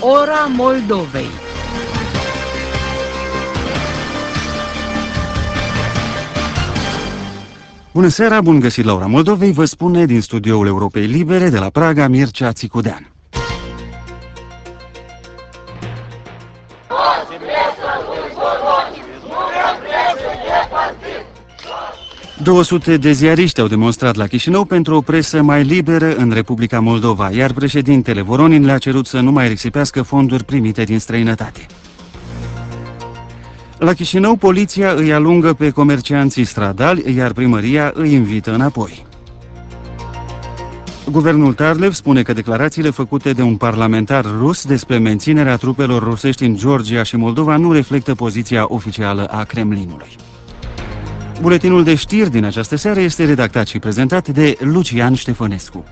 Ora Moldovei. Bună seara, bun găsit la Ora Moldovei, vă spune din studioul Europei Libere de la Praga Mircea Țicudean. ...200 de ziariști au demonstrat la Chișinău pentru o presă mai liberă în Republica Moldova, iar președintele Voronin le-a cerut să nu mai risipească fonduri primite din străinătate. La Chișinău, poliția îi alungă pe comercianții stradali, iar primăria îi invită înapoi. Guvernul Tarlev spune că declarațiile făcute de un parlamentar rus despre menținerea trupelor rusești în Georgia și Moldova nu reflectă poziția oficială a Kremlinului. Buletinul de știri din această seară este redactat și prezentat de Lucian Ștefănescu.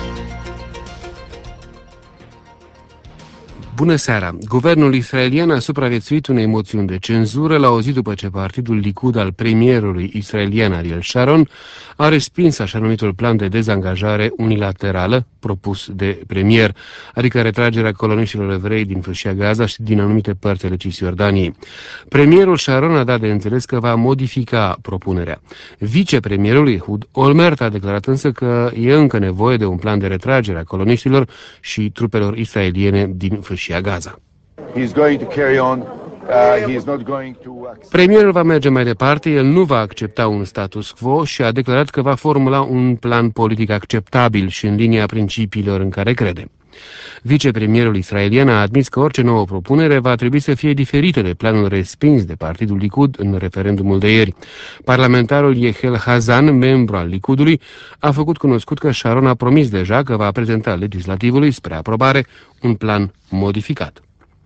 Bună seara! Guvernul israelian a supraviețuit unei moțiuni de cenzură la o zi după ce partidul Likud al premierului israelian Ariel Sharon a respins așa numitul plan de dezangajare unilaterală propus de premier, adică retragerea coloniștilor evrei din Fâșia Gaza și din anumite părți ale Cisjordaniei. Premierul Sharon a dat de înțeles că va modifica propunerea. Vicepremierul Ehud Olmert a declarat însă că e încă nevoie de un plan de retragere a coloniștilor și trupelor israeliene din Fâșia Gaza. Premierul va merge mai departe, el nu va accepta un status quo și a declarat că va formula un plan politic acceptabil și în linia principiilor în care crede. Vicepremierul israelian a admis că orice nouă propunere va trebui să fie diferită de planul respins de partidul Likud în referendumul de ieri. Parlamentarul Yehiel Hazan, membru al Likudului, a făcut cunoscut că Sharon a promis deja că va prezenta legislativului spre aprobare un plan modificat.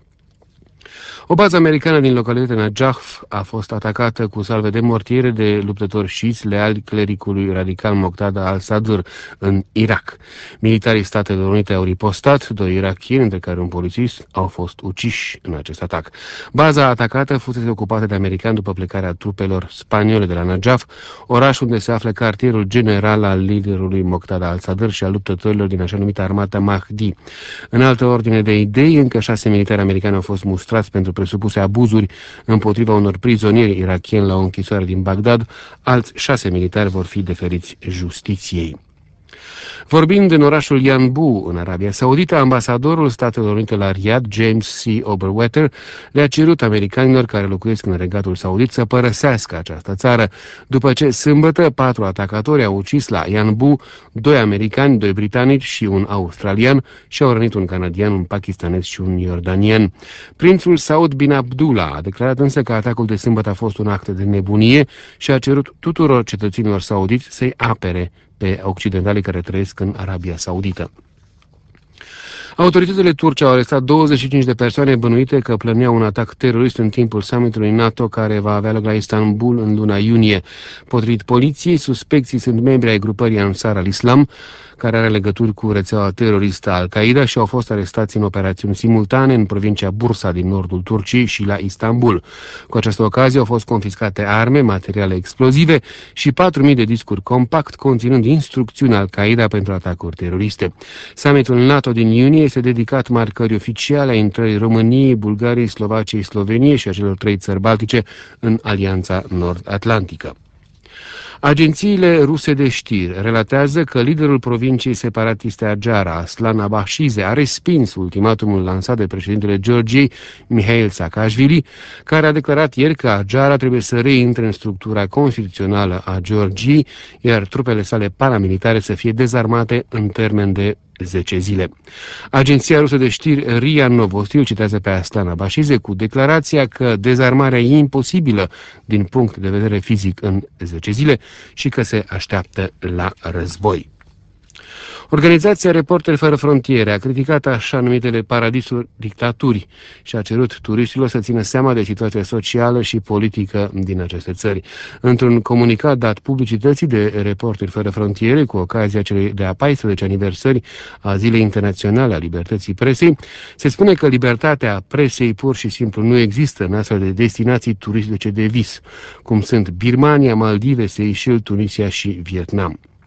O bază americană din localitatea Najaf a fost atacată cu salve de mortiere de luptători șiiți leali clericului radical Moqtada al-Sadr în Irak. Militarii Statelor Unite au ripostat, 2 irakieni, între care un polițist, au fost uciși în acest atac. Baza atacată fusese ocupată de americani după plecarea trupelor spaniole de la Najaf, oraș unde se află cartierul general al liderului Moqtada al-Sadr și al luptătorilor din așa numită armata Mahdi. În altă ordine de idei, încă 6 militari americani au fost mustrați pentru presupuse abuzuri împotriva unor prizonieri irakieni la o închisoare din Bagdad, alți 6 militari vor fi deferiți justiției. Vorbind în orașul Yanbu, în Arabia Saudită, ambasadorul Statelor Unite la Riyadh, James C. Oberwetter, le-a cerut americanilor care locuiesc în Regatul Saudit să părăsească această țară, după ce sâmbătă 4 atacatori au ucis la Yanbu 2 americani, 2 britanici și un australian și au rănit un canadian, un pakistanez și un iordanian. Prințul Saud bin Abdullah a declarat însă că atacul de sâmbătă a fost un act de nebunie și a cerut tuturor cetățenilor saudiți să-i apere pe occidentalii care trăiesc în Arabia Saudită. Autoritățile turce au arestat 25 de persoane bănuite că plăneau un atac terorist în timpul summitului NATO care va avea loc la Istanbul în luna iunie. Potrivit poliției, suspecții sunt membri ai grupării Ansar al-Islam, care are legături cu rețeaua teroristă Al-Qaeda și au fost arestați în operațiuni simultane în provincia Bursa din nordul Turciei și la Istanbul. Cu această ocazie au fost confiscate arme, materiale explozive și 4.000 de discuri compact conținând instrucțiuni Al-Qaeda pentru atacuri teroriste. Summitul NATO din iunie este dedicat marcării oficiale a intrării României, Bulgariei, Slovaciei, Sloveniei și a celor 3 țări baltice în Alianța Nord-Atlantică. Agențiile ruse de știri relatează că liderul provinciei separatiste Adjara, Aslan Abashize, a respins ultimatumul lansat de președintele Georgiei, Mihail Saakashvili, care a declarat ieri că Adjara trebuie să reintre în structura constituțională a Georgiei, iar trupele sale paramilitare să fie dezarmate în termen de 10 zile. Agenția rusă de știri RIA Novosti îl citează pe Aslan Abashize cu declarația că dezarmarea e imposibilă din punct de vedere fizic în 10 zile și că se așteaptă la război. Organizația Reporteri Fără Frontiere a criticat așa numitele paradisuri dictaturi și a cerut turiștilor să țină seama de situația socială și politică din aceste țări. Într-un comunicat dat publicității de Reporteri Fără Frontiere cu ocazia celei de-a 14 aniversări a Zilei Internaționale a Libertății Presei, se spune că libertatea presei pur și simplu nu există în astfel de destinații turistice de vis, cum sunt Birmania, Maldive, Seychelles, Tunisia și Vietnam.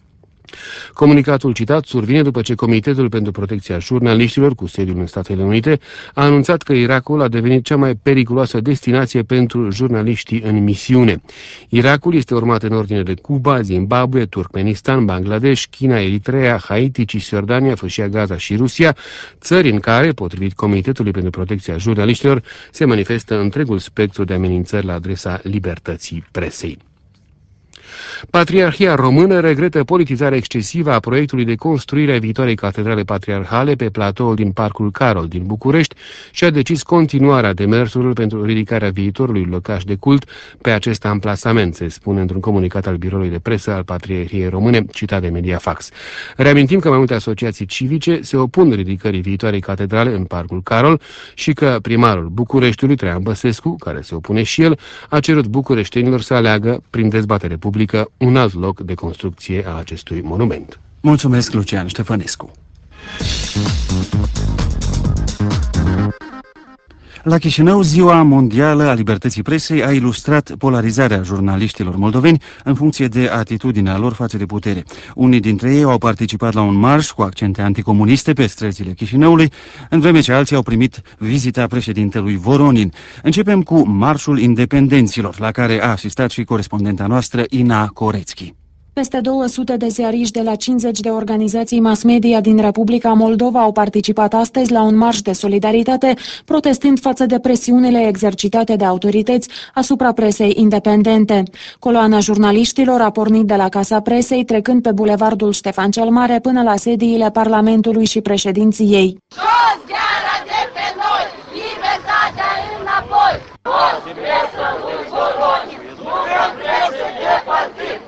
Comunicatul citat survine după ce Comitetul pentru Protecția Jurnaliștilor, cu sediul în Statele Unite, a anunțat că Irakul a devenit cea mai periculoasă destinație pentru jurnaliștii în misiune. Irakul este urmat în ordine de Cuba, Zimbabwe, Turkmenistan, Bangladesh, China, Eritrea, Haiti, Cisjordania, Fâșia Gaza și Rusia, țări în care, potrivit Comitetului pentru Protecția Jurnaliștilor, se manifestă întregul spectru de amenințări la adresa libertății presei. Patriarhia română regretă politizarea excesivă a proiectului de construire a viitoarei catedrale patriarhale pe platoul din Parcul Carol din București și a decis continuarea demersurilor pentru ridicarea viitorului locaș de cult pe acest amplasament, se spune într-un comunicat al biroului de presă al Patriarhiei Române, citat de Mediafax. Reamintim că mai multe asociații civice se opun ridicării viitoarei catedrale în Parcul Carol și că primarul Bucureștiului, Traian Băsescu, care se opune și el, a cerut bucureștenilor să aleagă, prin dezbatere publică, un alt loc de construcție a acestui monument. Mulțumesc, Lucian Ștefănescu. La Chișinău, Ziua Mondială a Libertății Presei a ilustrat polarizarea jurnaliștilor moldoveni în funcție de atitudinea lor față de putere. Unii dintre ei au participat la un marș cu accente anticomuniste pe străzile Chișinăului, în vreme ce alții au primit vizita președintelui Voronin. Începem cu Marșul Independenților, la care a asistat și corespondenta noastră Ina Corețchi. Peste 200 de ziariști de la 50 de organizații mass media din Republica Moldova au participat astăzi la un marș de solidaritate, protestând față de presiunile exercitate de autorități asupra presei independente. Coloana jurnaliștilor a pornit de la Casa Presei, trecând pe bulevardul Ștefan cel Mare până la sediile Parlamentului și președinții ei. Jos gara de pe noi, libertatea înapoi! Jos presă lui Voronin, nu vrem presă de partid!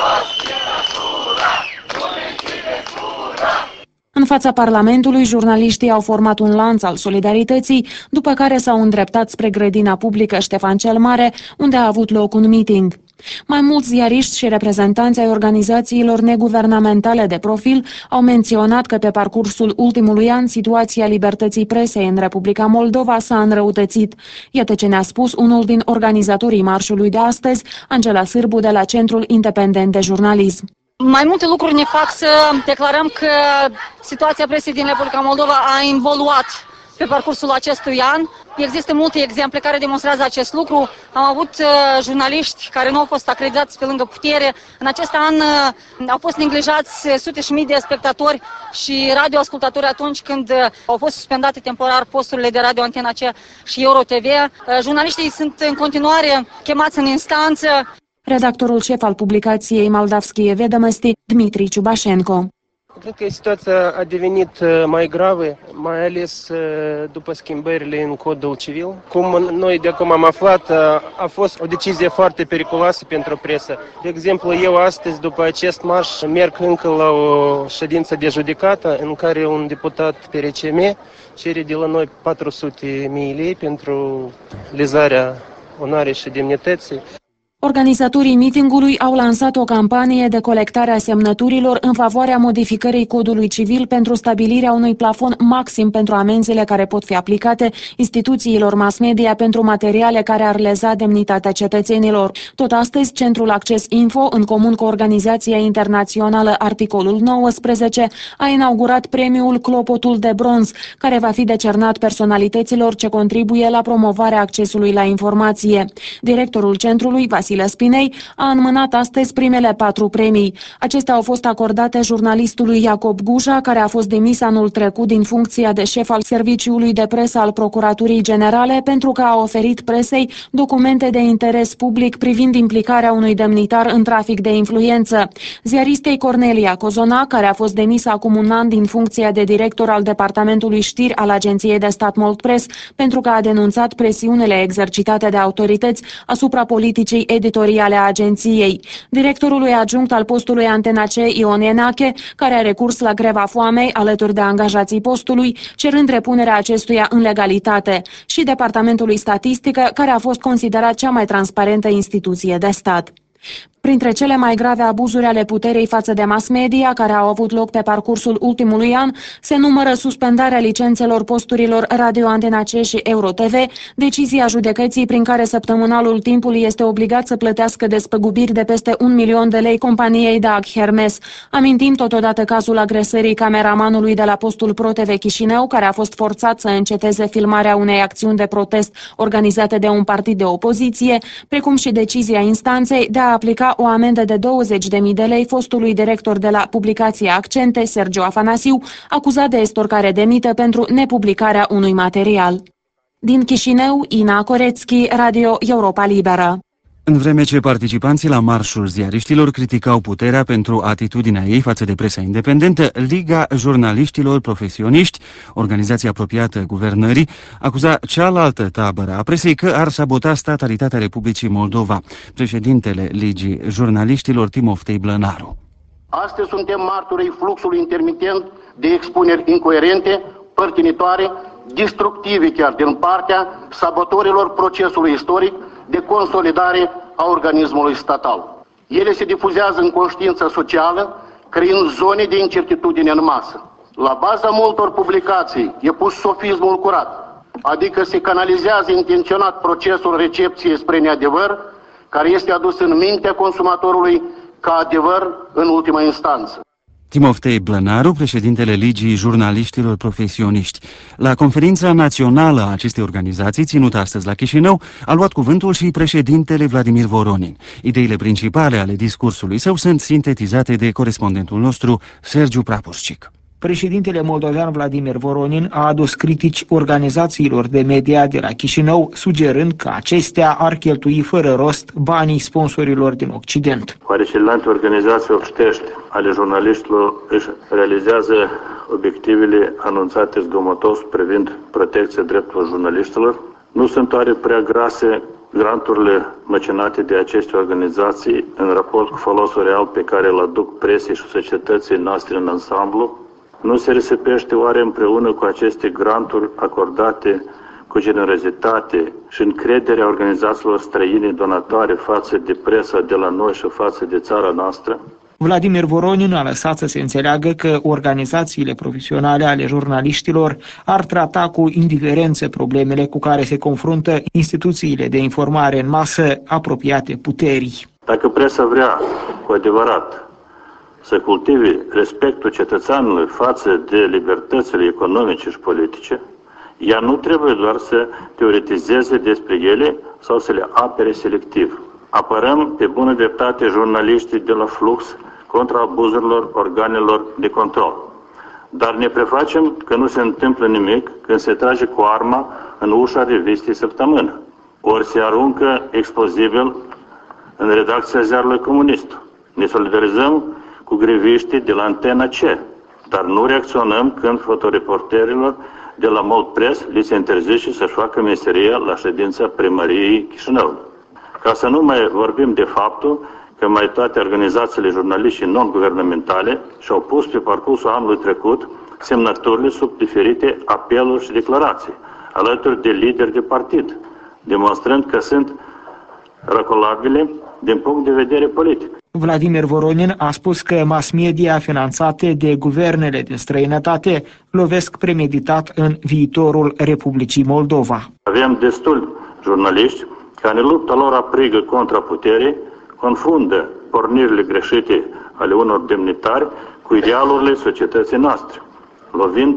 În fața Parlamentului, jurnaliștii au format un lanț al solidarității, după care s-au îndreptat spre grădina publică Ștefan cel Mare, unde a avut loc un meeting. Mai mulți ziariști și reprezentanți ai organizațiilor neguvernamentale de profil au menționat că pe parcursul ultimului an situația libertății presei în Republica Moldova s-a înrăutățit. Iată ce ne-a spus unul din organizatorii marșului de astăzi, Angela Sârbu, de la Centrul Independent de Jurnalism. Mai multe lucruri ne fac să declarăm că situația presei din Republica Moldova a involuat pe parcursul acestui an. Există multe exemple care demonstrează acest lucru. Am avut jurnaliști care nu au fost acreditați pe lângă putere. În acest an au fost neglijați sute și mii de spectatori și radioascultatori atunci când au fost suspendate temporar posturile de Radio Antena C și Euro TV. Jurnaliștii sunt în continuare chemați în instanță. Redactorul șef al publicației Moldavskie Vedomosti, Dmitri Ciubașenko. Cred că situația a devenit mai gravă, mai ales după schimbările în codul civil. Cum noi de acum am aflat, a fost o decizie foarte periculoasă pentru presă. De exemplu, eu astăzi, după acest marș, merg încă la o ședință de judecată în care un deputat PRCM cere de la noi 400.000 lei pentru lezarea onoarei și demnității. Organizatorii meetingului au lansat o campanie de colectare a semnăturilor în favoarea modificării codului civil pentru stabilirea unui plafon maxim pentru amenzile care pot fi aplicate instituțiilor mass media pentru materiale care ar leza demnitatea cetățenilor. Tot astăzi, Centrul Acces Info, în comun cu organizația internațională Articolul 19, a inaugurat premiul Clopotul de Bronz, care va fi decernat personalităților ce contribuie la promovarea accesului la informație. Directorul centrului, Vasile Spinei, a înmânat astăzi primele 4 premii. Acestea au fost acordate jurnalistului Iacob Guja, care a fost demis anul trecut din funcția de șef al Serviciului de Presă al Procuraturii Generale pentru că a oferit presei documente de interes public privind implicarea unui demnitar în trafic de influență. Ziaristei Cornelia Cozona, care a fost demisă acum un an din funcția de director al Departamentului Știri al Agenției de Stat Moldpress pentru că a denunțat presiunile exercitate de autorități asupra politicii editoriale a agenției. Directorului adjunct al postului Antena C, Ion Enache, care a recurs la greva foamei alături de angajații postului, cerând repunerea acestuia în legalitate, și Departamentului Statistică, care a fost considerat cea mai transparentă instituție de stat. Printre cele mai grave abuzuri ale puterii față de mass media care au avut loc pe parcursul ultimului an se numără suspendarea licențelor posturilor Radio Antena C și EuroTV, decizia judecății prin care săptămânalul Timpul este obligat să plătească despăgubiri de peste 1 milion de lei companiei Dag Hermes. Amintim totodată cazul agresării cameramanului de la postul ProTV Chișinău, care a fost forțat să înceteze filmarea unei acțiuni de protest organizate de un partid de opoziție, precum și decizia instanței de a aplica o amendă de 20.000 de lei fostului director de la publicația Accente, Sergiu Afanasiu, acuzat de estorcare de mită pentru nepublicarea unui material. Din Chișinău, Ina Corețchi, Radio Europa Liberă. În vreme ce participanții la marșul ziariștilor criticau puterea pentru atitudinea ei față de presa independentă, Liga Jurnaliștilor Profesioniști, organizația apropiată guvernării, acuza cealaltă tabără a presei că ar sabota statalitatea Republicii Moldova. Președintele Ligii Jurnaliștilor, Timoftei Blănaru. Astăzi suntem martorii fluxului intermitent de expuneri incoerente, părtinitoare, destructive chiar din partea sabotorilor procesului istoric de consolidare a organismului statal. Ele se difuzează în conștiința socială, creând zone de incertitudine în masă. La baza multor publicații e pus sofismul curat, adică se canalizează intenționat procesul recepției spre neadevăr, care este adus în mintea consumatorului ca adevăr în ultima instanță. Timoftei Blănaru, președintele Ligii Jurnaliștilor Profesioniști. La conferința națională a acestei organizații, ținută astăzi la Chișinău, a luat cuvântul și președintele Vladimir Voronin. Ideile principale ale discursului său sunt sintetizate de corespondentul nostru, Sergiu Prapușcic. Președintele moldovean Vladimir Voronin a adus critici organizațiilor de media de la Chișinău, sugerând că acestea ar cheltui fără rost banii sponsorilor din Occident. Oare celelalte organizații obștești ale jurnaliștilor își realizează obiectivele anunțate zgomotos privind protecția drepturilor jurnaliștilor? Nu sunt oare prea grase granturile măcinate de aceste organizații în raport cu folosul real pe care îl aduc presei și societății noastre în ansamblu? Nu se risipește oare împreună cu aceste granturi acordate cu generozitate și încrederea organizațiilor străine donatoare față de presa de la noi și față de țara noastră? Vladimir Voronin a lăsat să se înțeleagă că organizațiile profesionale ale jurnaliștilor ar trata cu indiferență problemele cu care se confruntă instituțiile de informare în masă apropiate puterii. Dacă presa vrea cu adevărat să cultive respectul cetățeanului față de libertățile economice și politice, ea nu trebuie doar să teoretizeze despre ele sau să le apere selectiv. Apărăm pe bună dreptate jurnaliștii de la Flux contra abuzurilor organelor de control. Dar ne prefacem că nu se întâmplă nimic când se trage cu arma în ușa revistei Săptămână, ori se aruncă explozibil în redacția ziarului Comunist. Ne solidarizăm cu greviștii de la Antena C, dar nu reacționăm când fotoreporterilor de la Moldpress li se interzice să-și facă meseria la ședința primăriei Chișinău. Ca să nu mai vorbim de faptul că mai toate organizațiile jurnaliști non-guvernamentale și-au pus pe parcursul anului trecut semnăturile sub diferite apeluri și declarații, alături de lideri de partid, demonstrând că sunt răcolabile din punct de vedere politic. Vladimir Voronin a spus că mass media finanțate de guvernele din străinătate lovesc premeditat în viitorul Republicii Moldova. Avem destul jurnaliști care în lupta lor aprigă contra puterii confundă pornirile greșite ale unor demnitari cu idealurile societății noastre, lovind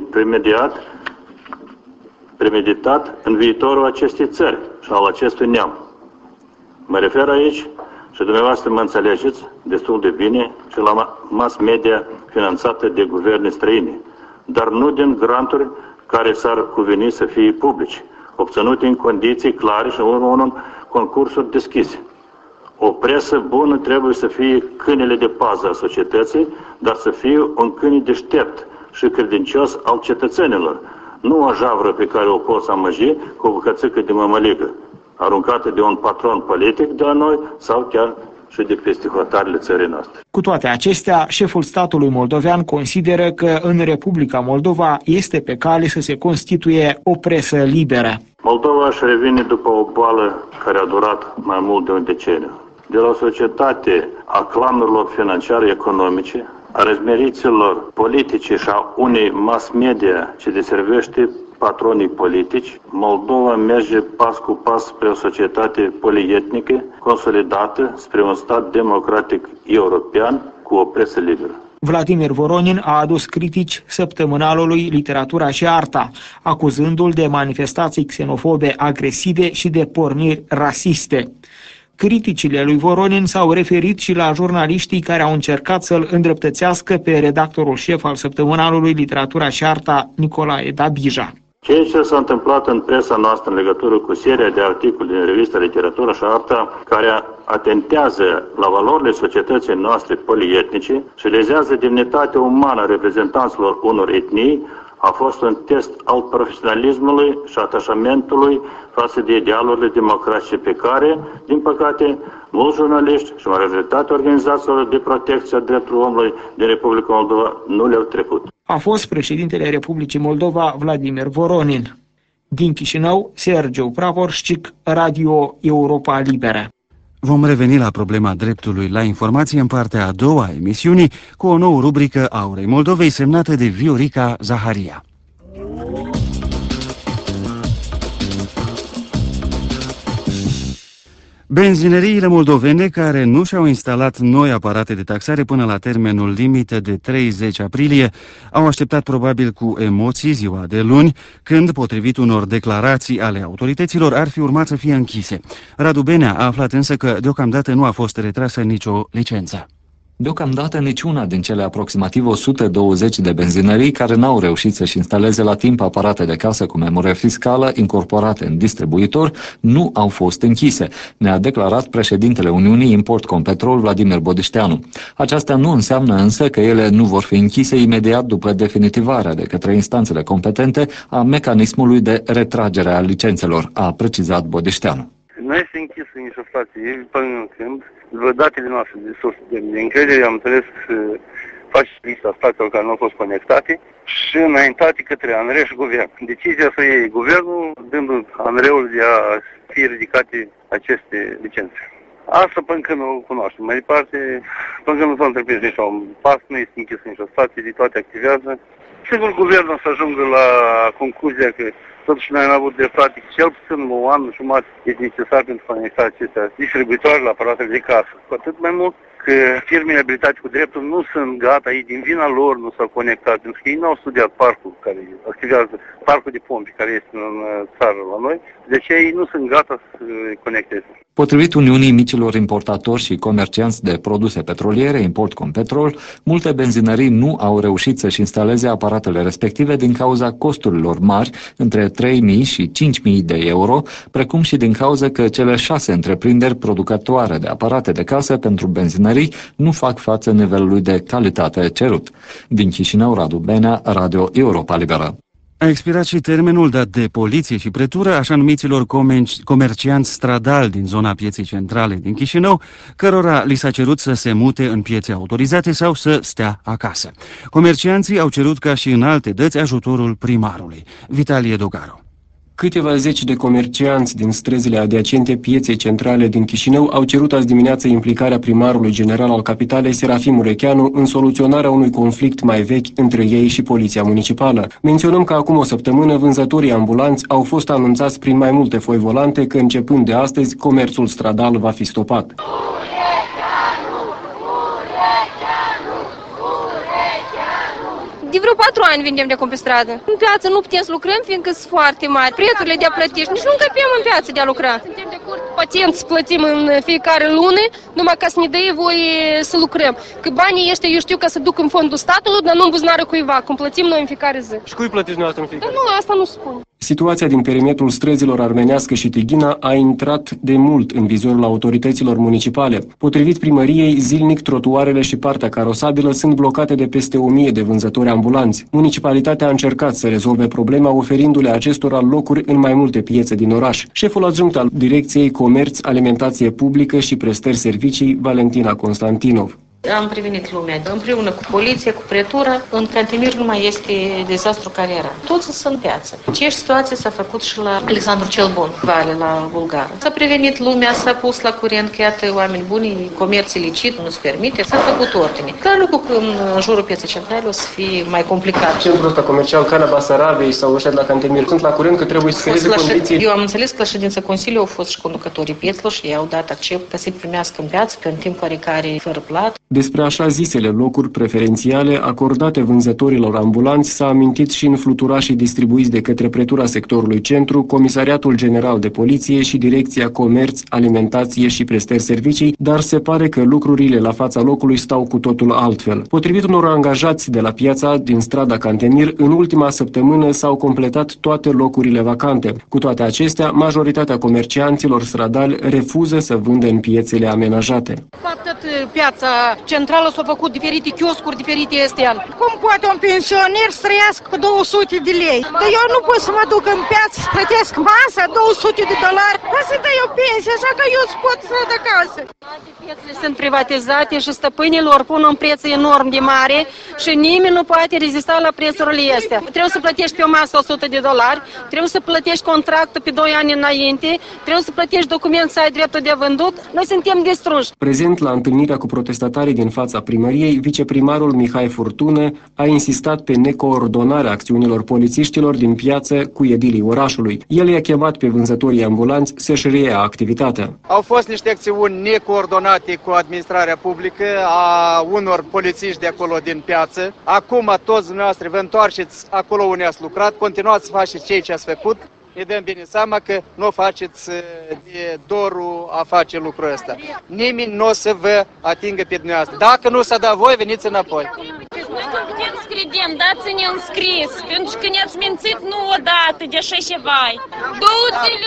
premeditat în viitorul acestei țări și al acestui neam. Mă refer aici, și dumneavoastră mă înțelegeți destul de bine, și la mass media finanțată de guverne străine, dar nu din granturi care s-ar cuveni să fie publici, obținute în condiții clare și în concursuri deschise. O presă bună trebuie să fie câinele de pază a societății, dar să fie un câine deștept și credincios al cetățenilor, nu o javră pe care o poți amăgi cu o bucățică de mămăligă, aruncată de un patron politic de la noi sau chiar și de peste hotarele țării noastre. Cu toate acestea, șeful statului moldovean consideră că în Republica Moldova este pe cale să se constituie o presă liberă. Moldova își revine după o boală care a durat mai mult de un deceniu. de la o societate a clanurilor financiare economice, a răzmeriților politice și a unei mass media ce deservește patronii politici, Moldova merge pas cu pas spre o societate polietnică, consolidată, spre un stat democratic european cu o presă liberă. Vladimir Voronin a adus critici săptămânalului Literatura și Arta, acuzându-l de manifestații xenofobe agresive și de porniri rasiste. Criticile lui Voronin s-au referit și la jurnaliștii care au încercat să-l îndreptățească pe redactorul șef al săptămânalului Literatura și Arta, Nicolae Dabija. Ceea ce s-a întâmplat în presa noastră în legătură cu seria de articole din revista Literatura și Arta, care atentează la valorile societății noastre polietnice și lezează demnitatea umană a reprezentanților unor etnii, a fost un test al profesionalismului și atașamentului față de idealurile democratice pe care, din păcate, mulți jurnaliști și majoritatea organizațiilor de protecție a drepturilor omului din Republica Moldova nu le-au trecut. A fost președintele Republicii Moldova, Vladimir Voronin. Din Chișinău, Sergiu Pravorșcic, Radio Europa Liberă. Vom reveni la problema dreptului la informație în partea a doua a emisiunii cu o nouă rubrică Aurei Moldovei semnată de Viorica Zaharia. Benzineriile moldovene care nu și-au instalat noi aparate de taxare până la termenul limită de 30 aprilie au așteptat probabil cu emoții ziua de luni, când, potrivit unor declarații ale autorităților, ar fi urmat să fie închise. Radu Benea a aflat însă că deocamdată nu a fost retrasă nicio licență. Deocamdată niciuna din cele aproximativ 120 de benzinării care n-au reușit să-și instaleze la timp aparate de casă cu memorie fiscală incorporate în distribuitor nu au fost închise, ne-a declarat președintele Uniunii Import Competrol Vladimir Bodișteanu. Aceasta nu înseamnă însă că ele nu vor fi închise imediat după definitivarea de către instanțele competente a mecanismului de retragere a licențelor, a precizat Bodișteanu. Nu este închisă nicio stație până când, după datele noastre de sus de încredere, am înțeles să face lista stațiilor care nu au fost conectate și înaintate către ANRE și guvern. Decizia să iei guvernul, dând ANRE-ul de a fi ridicate aceste licențe. Asta până când o cunoaștem. Mai departe, până când nu s-a întreprins niciun pas, nu este închisă nicio stație, de toate activează. Sigur, guvernul să ajungă la concluzia că totuși noi am avut dreptate, cel puțin un an și jumătate este necesar pentru conectarea acestea distribuitoare la aparatele de casă. Cu atât mai mult că firmele abilitate cu dreptul nu sunt gata, ei din vina lor nu s-au conectat, pentru că ei nu au studiat parcul care activează, parcul de pompi care este în țară la noi, de aceea ei nu sunt gata să conecteze. Potrivit Uniunii Micilor Importatori și Comercianți de Produse Petroliere, Import Competrol, multe benzinării nu au reușit să-și instaleze aparatele respective din cauza costurilor mari, între 3.000 și 5.000 de euro, precum și din cauza că cele 6 întreprinderi producătoare de aparate de casă pentru benzinării nu fac față nivelului de calitate cerut. Din Chișinău, Radu Benea, Radio Europa Liberă. A expirat și termenul dat de poliție și pretură așa numiților comercianți stradali din zona pieței centrale din Chișinău, cărora li s-a cerut să se mute în piețe autorizate sau să stea acasă. Comercianții au cerut, ca și în alte dăți, ajutorul primarului. Vitalie Dogaru. Câteva zeci de comercianți din străzile adiacente pieței centrale din Chișinău au cerut azi dimineață implicarea primarului general al capitalei, Serafim Urecheanu, în soluționarea unui conflict mai vechi între ei și poliția municipală. Menționăm că acum o săptămână vânzătorii ambulanți au fost anunțați prin mai multe foi volante că începând de astăzi comerțul stradal va fi stopat. De vreo 4 ani vindem de acum pe stradă. În piață nu putem să lucrăm, fiindcă sunt foarte mari. Prețurile de a plăti, nici nu încăpem în piață de a lucra. Suntem de acord pacienți să plătim în fiecare lună, numai ca să ne dea voie să lucrăm. Că banii ăștia, eu știu, că să duc în fondul statului, dar nu în buzunarul cuiva, cum plătim noi în fiecare zi. Și cui plătiți dumneavoastră în fiecare zi? Nu, asta nu spun. Situația din perimetrul străzilor Armenească și Tighina a intrat de mult în vizorul autorităților municipale. Potrivit primăriei, zilnic trotuarele și partea carosabilă sunt blocate de peste 1000 de vânzători ambulanți. Municipalitatea a încercat să rezolve problema oferindu-le acestora locuri în mai multe piețe din oraș. Șeful adjunct al Direcției Comerț, Alimentație Publică și Prestări Servicii, Valentina Constantinov. Am prevenit lumea împreună cu poliție, cu pretură. În Cantemir nu mai este dezastru care era. Toți sunt în piață. Aceeași situație s-a făcut și la Alexandru cel Bun, Vale, la Bulgară. S-a prevenit lumea, s-a pus la curent că iată oameni buni, comerț ilicit, nu se permite, s-a făcut ordine. Clar lucru că în jurul pieței centrale o să fie mai complicat. Centrul ăsta comercial Cana Basarabiei sau ăștia de la Cantemir sunt la curent că trebuie să creeze condiții. Eu am înțeles că la ședința Consiliului au fost și conducătorii piețelor și i-au dat accept ca să-i primească în piață pe un timp oarecare fără plată. Despre așa zisele locuri preferențiale acordate vânzătorilor ambulanți s-a amintit și în fluturașii distribuiți de către pretura sectorului centru, Comisariatul General de Poliție și Direcția Comerț, Alimentație și Prestări Servicii, dar se pare că lucrurile la fața locului stau cu totul altfel. Potrivit unor angajați de la piața din strada Cantemir, în ultima săptămână s-au completat toate locurile vacante. Cu toate acestea, majoritatea comercianților stradali refuză să vândă în piețele amenajate. Atât piața centrală s-au făcut diferite chioscuri, diferite astea. Cum poate un pensioner să trăiască cu 200 de lei? Dar eu nu pot să mă duc în piață să plătesc masa, $200. Poate să dai o pensie, așa că eu îți pot să de acasă. Toate piețele sunt privatizate și stăpânilor pun un preț enorm de mare și nimeni nu poate rezista la prețurile astea. Trebuie să plătești pe o masă $100, trebuie să plătești contractul pe 2 ani înainte, trebuie să plătești document să ai dreptul de vândut. Noi suntem distruși. Prezent la întâlnirea cu protestatarii din fața primăriei, viceprimarul Mihai Furtună a insistat pe necoordonarea acțiunilor polițiștilor din piață cu edilii orașului. El i-a chemat pe vânzătorii ambulanți să-și reia activitatea. Au fost niște acțiuni necoordonate cu administrarea publică a unor polițiști de acolo din piață. Acum toți dumneavoastră vă întoarceți acolo unde ați lucrat, continuați să faceți ceea ce ați făcut. Ne dăm bine seama că nu o faceți de dorul a face lucrul ăsta. Nimeni nu o să vă atingă pe dumneavoastră. Dacă nu s-a dat voi, veniți înapoi. Noi cum putem să credem, dați-ne un scris, pentru că ne-ați mințit nu odată de așa ceva. 2 zile,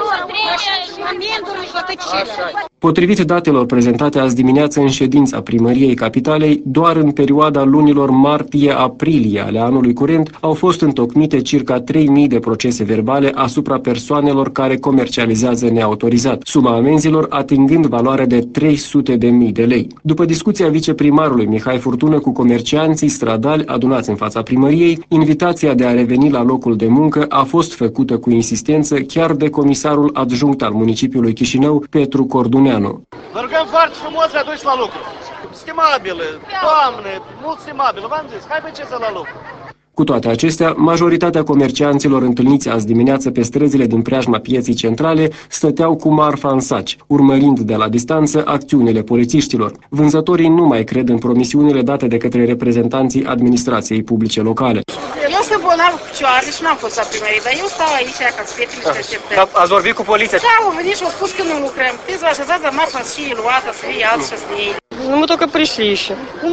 Potrivit datelor prezentate azi dimineață în ședința primăriei Capitalei, doar în perioada lunilor martie-aprilie ale anului curent au fost întocmite circa 3.000 de procese verbale asupra persoanelor care comercializează neautorizat, suma amenzilor atingând valoarea de 300.000 de lei. După discuția viceprimarului Mihai Furtună cu comercianții stradali adunați în fața primăriei, invitația de a reveni la locul de muncă a fost făcută cu insistență chiar de comisarul adjunct al municipiului Chișinău, Petru Corduneanu. Vă rugăm foarte frumos să aduci la lucru. Stimabilă, doamne, mult stimabilă, v-am zis, hai pe ce să la lucru. Cu toate acestea, majoritatea comercianților întâlniți azi dimineață pe străzile din preajma pieții centrale stăteau cu marfa în saci, urmărind de la distanță acțiunile polițiștilor. Vânzătorii nu mai cred în promisiunile date de către reprezentanții administrației publice locale. Eu sunt bolnavă cu picioare și n-am fost la primărie, dar eu stau aici ca să fie și așteptăm. Ați vorbit cu poliția? Da, au venit și au spus că nu lucrăm. Trebuie să vă așezați, dar marfa să fie luată, să fie altă și să fie. Мы только пришли еще.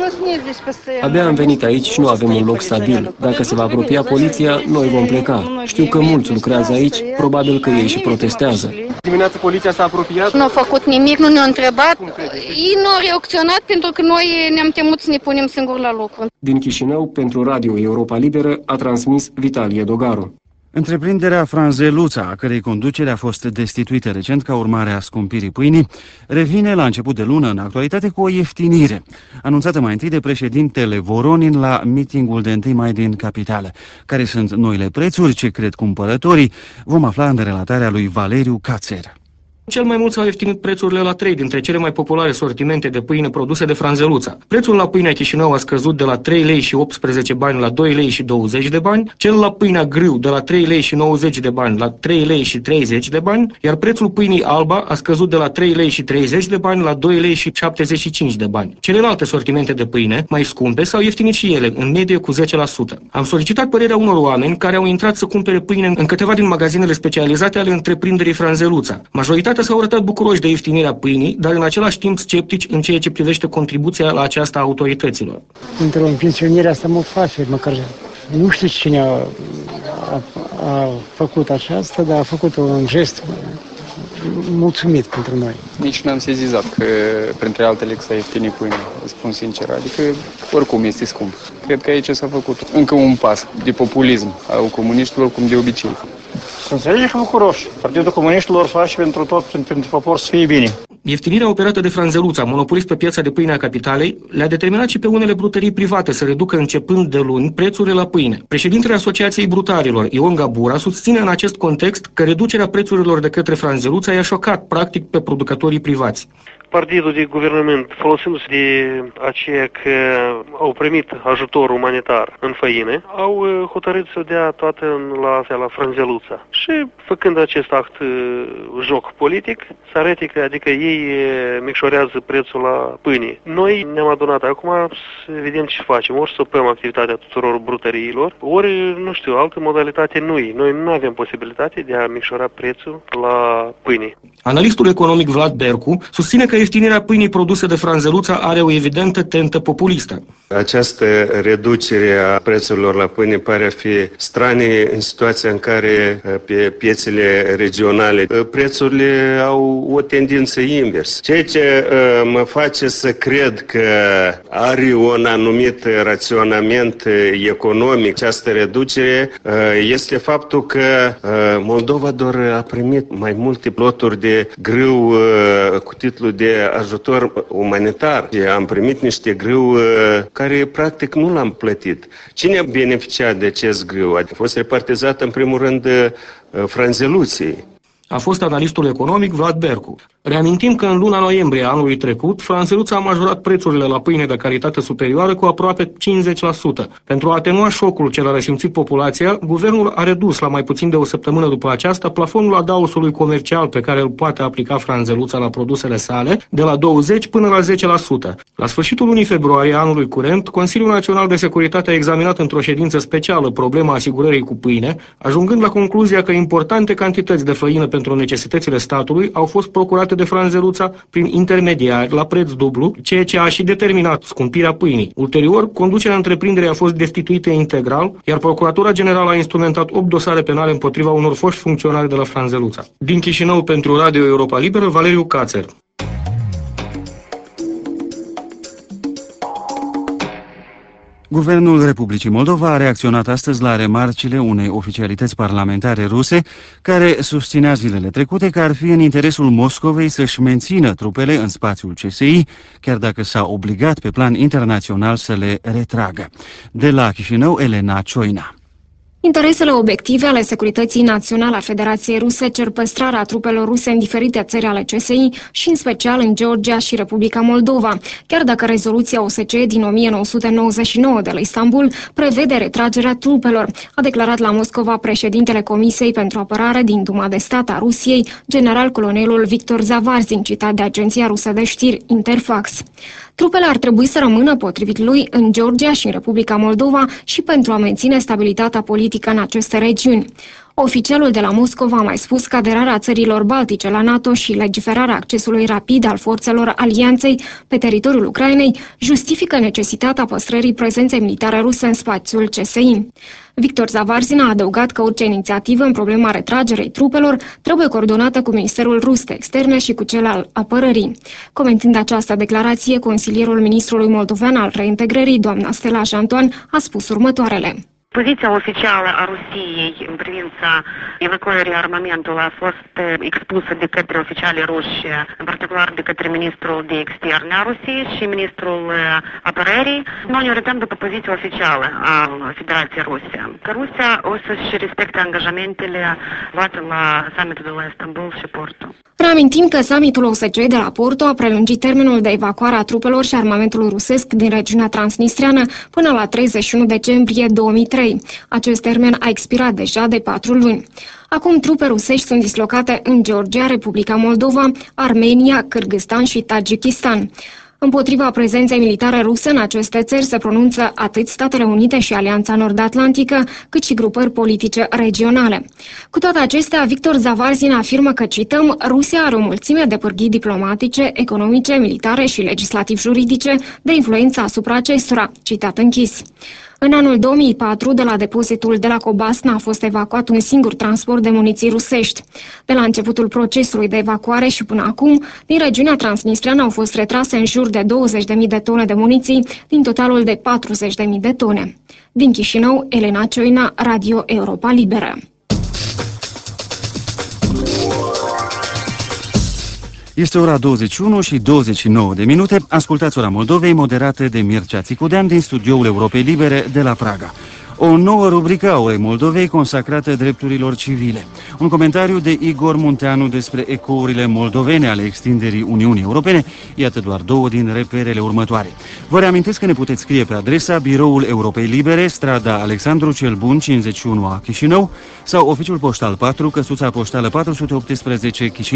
Abia am venit aici și nu avem un loc stabil. Dacă se va apropia poliția, noi vom pleca. Știu că mulți lucrează aici, probabil că ei și protestează. Dimineața poliția s-a apropiat? Nu au făcut nimic, nu ne-au întrebat. Ei nu au reacționat pentru că noi ne-am temut să ne punem singuri la lucru. Din Chișinău, pentru Radio Europa Liberă, a transmis Vitalie Dogaru. Întreprinderea Franzeluța, a cărei conducere a fost destituită recent ca urmare a scumpirii pâinii, revine la început de lună în actualitate cu o ieftinire, anunțată mai întâi de președintele Voronin la mitingul de 1 mai din capitală. Care sunt noile prețuri, ce cred cumpărătorii, vom afla în relatarea lui Valeriu Cațer. Cel mai mult s-au ieftinit prețurile la 3 dintre cele mai populare sortimente de pâine produse de Franzeluța. Prețul la pâinea Chișinău a scăzut de la 3 lei și 18 bani la 2 lei și 20 de bani, cel la pâinea grâu de la 3 lei și 90 de bani la 3 lei și 30 de bani, iar prețul pâinii alba a scăzut de la 3 lei și 30 de bani la 2 lei și 75 de bani. Celelalte sortimente de pâine, mai scumpe, s-au ieftinit și ele, în medie cu 10%. Am solicitat părerea unor oameni care au intrat să cumpere pâine în câteva din magazinele specializate ale întreprinderii Franzeluța. Majoritatea s-au arătat bucuroși de ieftinirea pâinii, dar în același timp sceptici în ceea ce privește contribuția la aceasta a autorităților. Într-o pensionare asta mă face, măcar nu știu cine a făcut aceasta, dar a făcut un gest mulțumit pentru noi. Nici n-am sezizat că, printre altele, că s-a ieftinit pâine, spun sincer, adică oricum este scump. Cred că aici s-a făcut încă un pas de populism al comuniștilor, cum de obicei. Sunt înțelegi și bucuroși. Partidul Comuniștilor face pentru tot, pentru popor să fie bine. Ieftinirea operată de Franzeluța, monopolist pe piața de pâine a capitalei, le-a determinat și pe unele brutării private să reducă începând de luni prețurile la pâine. Președintele Asociației Brutarilor, Ion Gabura, susține în acest context că reducerea prețurilor de către Franzeluța i-a șocat practic pe producătorii privați. Partidul de guvernământ, folosindu-se de aceea că au primit ajutor umanitar în făină, au hotărât să dea toată la Franzeluța. Și făcând acest act joc politic, să arate că adică ei micșorează prețul la pâine. Noi ne-am adunat acum să vedem ce facem. Ori să oprim activitatea tuturor brutăriilor, ori, nu știu, altă modalitate nu-i. Noi nu avem posibilitate de a micșora prețul la pâine. Analistul economic Vlad Bercu susține că ieftinirea pâinii produse de Franzeluța are o evidentă tentă populistă. Această reducere a prețurilor la pâine pare a fi stranie în situația în care pe piețele regionale prețurile au o tendință invers. Ceea ce mă face să cred că are un anumit raționament economic această reducere este faptul că Moldova doar a primit mai multe loturi de grâu cu titlul de ajutor umanitar. Am primit niște grâu care practic nu l-am plătit. Cine a beneficiat de acest grâu? A fost repartizat în primul rând Franzeluței. A fost analistul economic Vlad Bercu. Reamintim că în luna noiembrie anului trecut, Franzeluța a majorat prețurile la pâine de calitate superioară cu aproape 50%. Pentru a atenua șocul ce l-a resimțit populația, guvernul a redus la mai puțin de o săptămână după aceasta plafonul adaosului comercial pe care îl poate aplica Franzeluța la produsele sale, de la 20 până la 10%. La sfârșitul lunii februarie anului curent, Consiliul Național de Securitate a examinat într-o ședință specială problema asigurării cu pâine, ajungând la concluzia că importante cantități de făină pentru necesitățile statului au fost procurate de Franzeluța prin intermediari la preț dublu, ceea ce a și determinat scumpirea pâinii. Ulterior, conducerea întreprinderii a fost destituită integral, iar Procuratura Generală a instrumentat 8 dosare penale împotriva unor foști funcționari de la Franzeluța. Din Chișinău, pentru Radio Europa Liberă, Valeriu Cațer. Guvernul Republicii Moldova a reacționat astăzi la remarcile unei oficialități parlamentare ruse care susținea zilele trecute că ar fi în interesul Moscovei să-și mențină trupele în spațiul CSI, chiar dacă s-a obligat pe plan internațional să le retragă. De la Chișinău, Elena Cioina. Interesele obiective ale securității naționale a Federației Ruse cer păstrarea trupelor ruse în diferite țări ale CSI și în special în Georgia și Republica Moldova, chiar dacă rezoluția OSCE din 1999 de la Istanbul prevede retragerea trupelor, a declarat la Moscova președintele Comisiei pentru Apărare din Duma de Stat a Rusiei, general-colonelul Victor Zavarzin, citat de agenția rusă de știri Interfax. Trupele ar trebui să rămână, potrivit lui, în Georgia și în Republica Moldova și pentru a menține stabilitatea politică în aceste regiuni. Oficialul de la Moscova a mai spus că aderarea țărilor baltice la NATO și legiferarea accesului rapid al forțelor alianței pe teritoriul Ucrainei justifică necesitatea păstrării prezenței militare ruse în spațiul CSI. Victor Zavarzin a adăugat că orice inițiativă în problema retragerei trupelor trebuie coordonată cu Ministerul Rus de Externe și cu cel al Apărării. Comentând această declarație, consilierul ministrului moldovean al reintegrării, doamna Stella Jantoan, a spus următoarele. Poziția oficială a Rusiei în privința evacuării armamentului a fost expusă de către oficialii ruși, în particular de către ministrul de externe a Rusiei și ministrul apărării. Noi ne orientăm după poziția oficială a Federației Ruse. Că Rusia o să-și respecte angajamentele luate la summitul de la Istanbul și Porto. Reamintim că summitul OSCE de la Porto a prelungit termenul de evacuare a trupelor și armamentului rusesc din regiunea transnistreană până la 31 decembrie 2003. Acest termen a expirat deja de 4 luni. Acum trupe rusești sunt dislocate în Georgia, Republica Moldova, Armenia, Kârgâzstan și Tajikistan. Împotriva prezenței militare ruse în aceste țări se pronunță atât Statele Unite și Alianța Nord-Atlantică, cât și grupări politice regionale. Cu toate acestea, Victor Zavarzin afirmă că, cităm, Rusia are o mulțime de pârghii diplomatice, economice, militare și legislativ-juridice de influență asupra acestora, citat închis. În anul 2004, de la depozitul de la Cobasna a fost evacuat un singur transport de muniții rusești. De la începutul procesului de evacuare și până acum, din regiunea transnistreană au fost retrase în jur de 20.000 de tone de muniții, din totalul de 40.000 de tone. Din Chișinău, Elena Cioina, Radio Europa Liberă. Este ora 21 și 29 de minute. Ascultați Ora Moldovei, moderată de Mircea Țicudean din studioul Europei Libere de la Praga. O nouă rubrică a Orei Moldovei consacrată drepturilor civile. Un comentariu de Igor Munteanu despre ecourile moldovene ale extinderii Uniunii Europene. Iată doar două din reperele următoare. Vă reamintesc că ne puteți scrie pe adresa Biroul Europei Libere, strada Alexandru cel Bun, 51A, Chișinău, sau Oficiul Poștal 4, căsuța poștală 418, Chișinău.